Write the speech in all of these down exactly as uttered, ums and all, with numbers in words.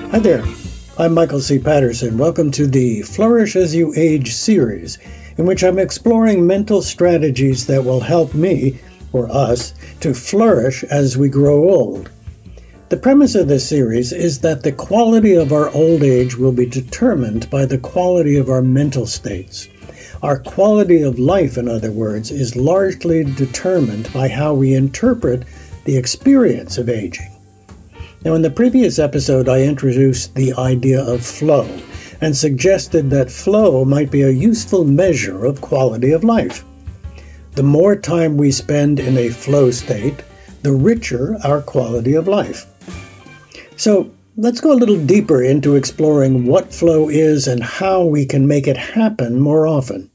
Hi there, I'm Michael C. Patterson. Welcome to the Flourish as You Age series, in which I'm exploring mental strategies that will help me, or us, to flourish as we grow old. The premise of this series is that the quality of our old age will be determined by the quality of our mental states. Our quality of life, in other words, is largely determined by how we interpret the experience of aging. Now, in the previous episode, I introduced the idea of flow and suggested that flow might be a useful measure of quality of life. The more time we spend in a flow state, the richer our quality of life. So, let's go a little deeper into exploring what flow is and how we can make it happen more often.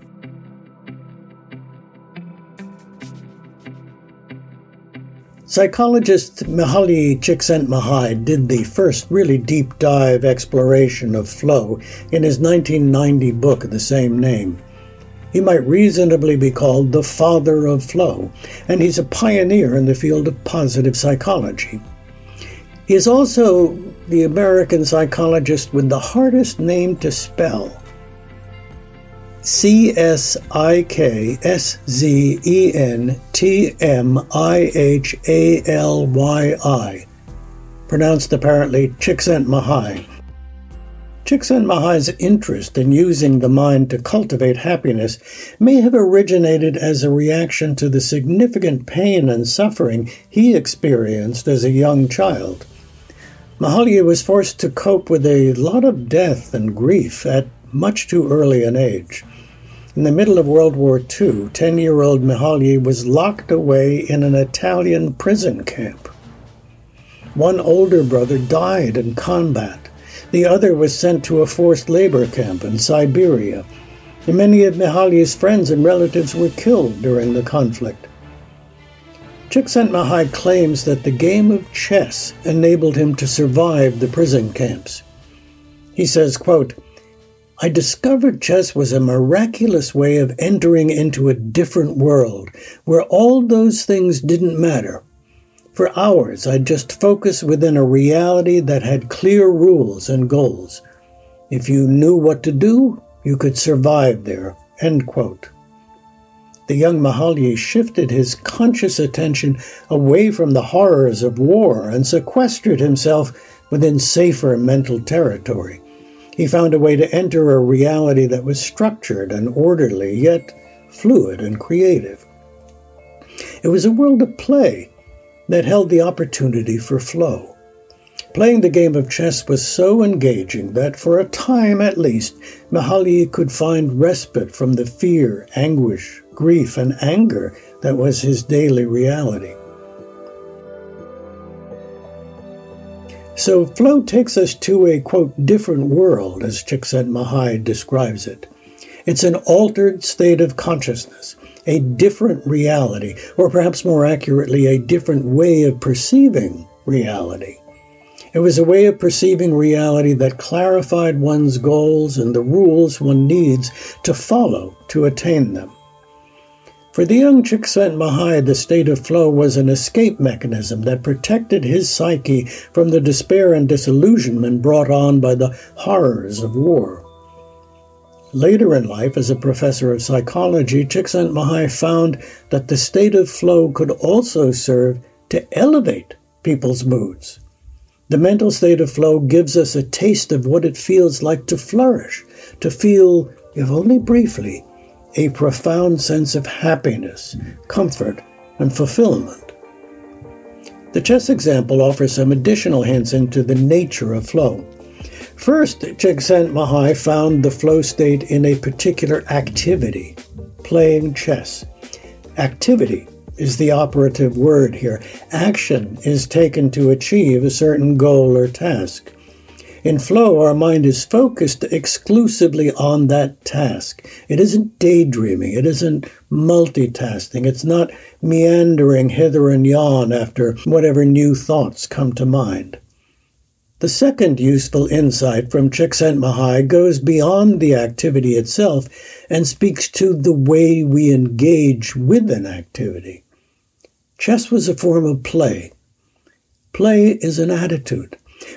Psychologist Mihaly Csikszentmihalyi did the first really deep dive exploration of flow in his nineteen ninety book of the same name. He might reasonably be called the father of flow, and he's a pioneer in the field of positive psychology. He is also the American psychologist with the hardest name to spell. C S I K S Z E N T M I H A L Y I, pronounced apparently Csikszentmihalyi. Csikszentmihalyi's interest in using the mind to cultivate happiness may have originated as a reaction to the significant pain and suffering he experienced as a young child. Mihaly was forced to cope with a lot of death and grief at much too early an age. In the middle of World War Two, ten-year-old Mihaly was locked away in an Italian prison camp. One older brother died in combat. The other was sent to a forced labor camp in Siberia. And many of Mihaly's friends and relatives were killed during the conflict. Csikszentmihalyi claims that the game of chess enabled him to survive the prison camps. He says, quote, "I discovered chess was a miraculous way of entering into a different world where all those things didn't matter. For hours, I'd just focus within a reality that had clear rules and goals. If you knew what to do, you could survive there." End quote. The young Mihaly shifted his conscious attention away from the horrors of war and sequestered himself within safer mental territory. He found a way to enter a reality that was structured and orderly, yet fluid and creative. It was a world of play that held the opportunity for flow. Playing the game of chess was so engaging that, for a time at least, Mihaly could find respite from the fear, anguish, grief, and anger that was his daily reality. So flow takes us to a, quote, different world, as Csikszentmihalyi describes it. It's an altered state of consciousness, a different reality, or perhaps more accurately, a different way of perceiving reality. It was a way of perceiving reality that clarified one's goals and the rules one needs to follow to attain them. For the young Csikszentmihalyi, the state of flow was an escape mechanism that protected his psyche from the despair and disillusionment brought on by the horrors of war. Later in life, as a professor of psychology, Csikszentmihalyi found that the state of flow could also serve to elevate people's moods. The mental state of flow gives us a taste of what it feels like to flourish, to feel, if only briefly, a profound sense of happiness, comfort, and fulfillment. The chess example offers some additional hints into the nature of flow. First, Csikszentmihalyi found the flow state in a particular activity, playing chess. Activity is the operative word here. Action is taken to achieve a certain goal or task. In flow, our mind is focused exclusively on that task. It isn't daydreaming. It isn't multitasking. It's not meandering hither and yon after whatever new thoughts come to mind. The second useful insight from Csikszentmihalyi goes beyond the activity itself and speaks to the way we engage with an activity. Chess was a form of play. Play is an attitude.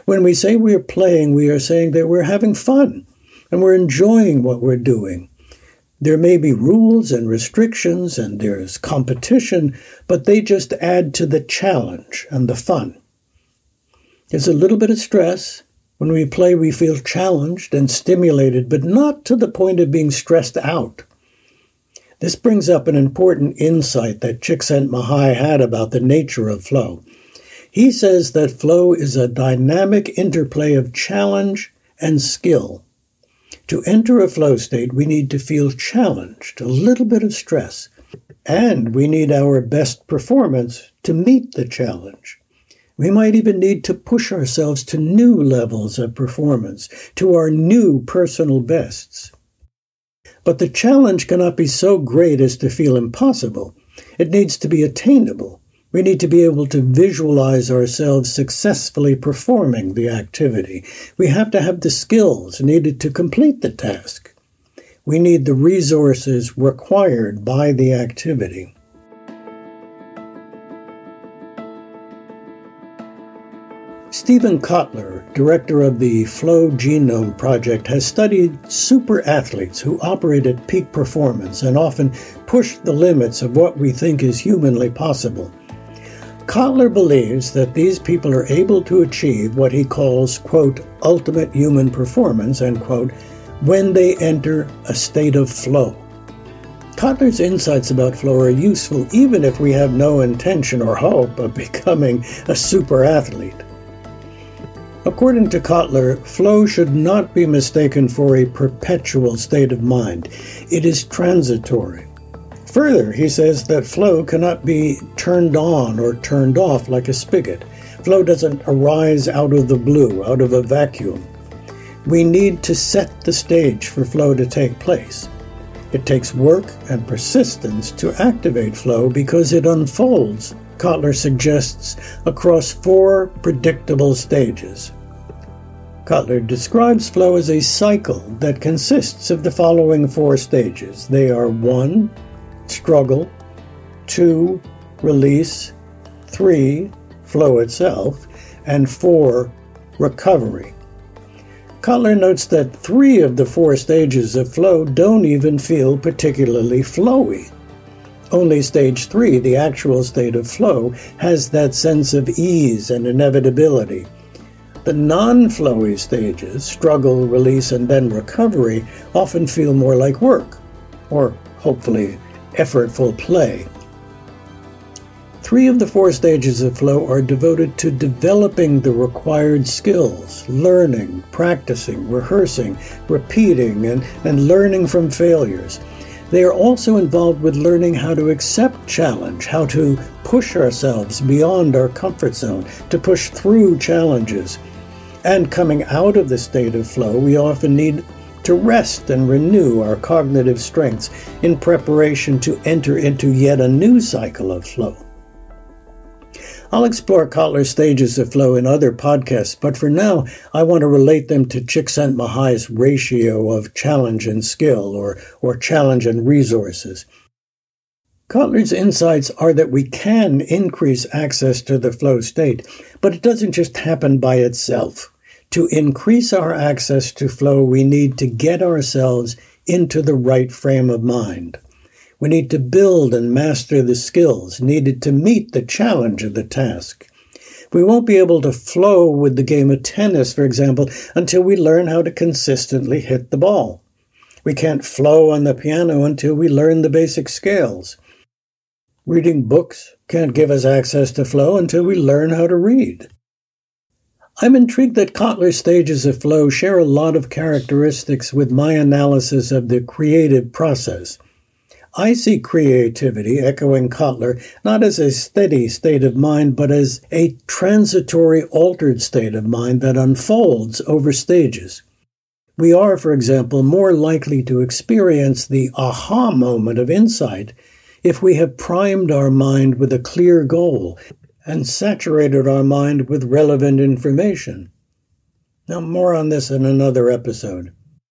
When we say we're playing, we are saying that we're having fun and we're enjoying what we're doing. There may be rules and restrictions and there's competition, but they just add to the challenge and the fun. There's a little bit of stress. When we play, we feel challenged and stimulated, but not to the point of being stressed out. This brings up an important insight that Csikszentmihalyi had about the nature of flow. He says that flow is a dynamic interplay of challenge and skill. To enter a flow state, we need to feel challenged, a little bit of stress, and we need our best performance to meet the challenge. We might even need to push ourselves to new levels of performance, to our new personal bests. But the challenge cannot be so great as to feel impossible. It needs to be attainable. We need to be able to visualize ourselves successfully performing the activity. We have to have the skills needed to complete the task. We need the resources required by the activity. Steven Kotler, director of the Flow Genome Project, has studied super athletes who operate at peak performance and often push the limits of what we think is humanly possible. Kotler believes that these people are able to achieve what he calls, quote, ultimate human performance, end quote, when they enter a state of flow. Kotler's insights about flow are useful even if we have no intention or hope of becoming a super athlete. According to Kotler, flow should not be mistaken for a perpetual state of mind. It is transitory. Further, he says that flow cannot be turned on or turned off like a spigot. Flow doesn't arise out of the blue, out of a vacuum. We need to set the stage for flow to take place. It takes work and persistence to activate flow because it unfolds, Kotler suggests, across four predictable stages. Kotler describes flow as a cycle that consists of the following four stages. They are one, struggle, two, release, three, flow itself, and four, recovery. Kotler notes that three of the four stages of flow don't even feel particularly flowy. Only stage three, the actual state of flow, has that sense of ease and inevitability. The non-flowy stages, struggle, release, and then recovery, often feel more like work, or hopefully effortful play. Three of the four stages of flow are devoted to developing the required skills, learning, practicing, rehearsing, repeating, and, and learning from failures. They are also involved with learning how to accept challenge, how to push ourselves beyond our comfort zone, to push through challenges. And coming out of the state of flow, we often need to rest and renew our cognitive strengths in preparation to enter into yet a new cycle of flow. I'll explore Kotler's stages of flow in other podcasts, but for now, I want to relate them to Csikszentmihalyi's ratio of challenge and skill, or, or challenge and resources. Kotler's insights are that we can increase access to the flow state, but it doesn't just happen by itself. To increase our access to flow, we need to get ourselves into the right frame of mind. We need to build and master the skills needed to meet the challenge of the task. We won't be able to flow with the game of tennis, for example, until we learn how to consistently hit the ball. We can't flow on the piano until we learn the basic scales. Reading books can't give us access to flow until we learn how to read. I'm intrigued that Kotler's stages of flow share a lot of characteristics with my analysis of the creative process. I see creativity, echoing Kotler, not as a steady state of mind, but as a transitory, altered state of mind that unfolds over stages. We are, for example, more likely to experience the aha moment of insight if we have primed our mind with a clear goal and saturated our mind with relevant information. Now, more on this in another episode.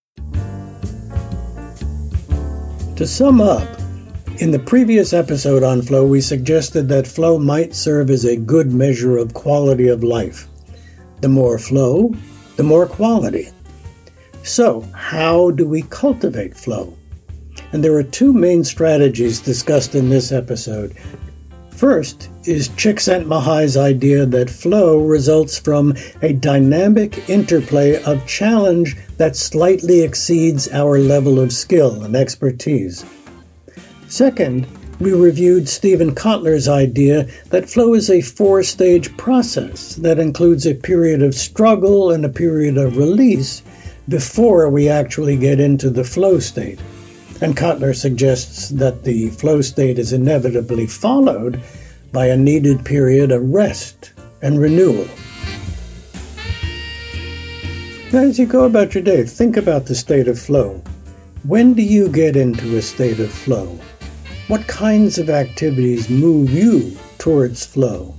To sum up, in the previous episode on flow, we suggested that flow might serve as a good measure of quality of life. The more flow, the more quality. So, how do we cultivate flow? And there are two main strategies discussed in this episode. First is Csikszentmihalyi's idea that flow results from a dynamic interplay of challenge that slightly exceeds our level of skill and expertise. Second, we reviewed Steven Kotler's idea that flow is a four-stage process that includes a period of struggle and a period of release before we actually get into the flow state. And Kotler suggests that the flow state is inevitably followed by a needed period of rest and renewal. Now, as you go about your day, think about the state of flow. When do you get into a state of flow? What kinds of activities move you towards flow?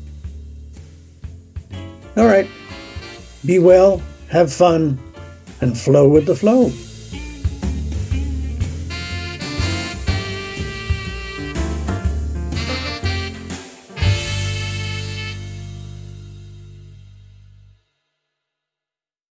All right, be well, have fun, and flow with the flow.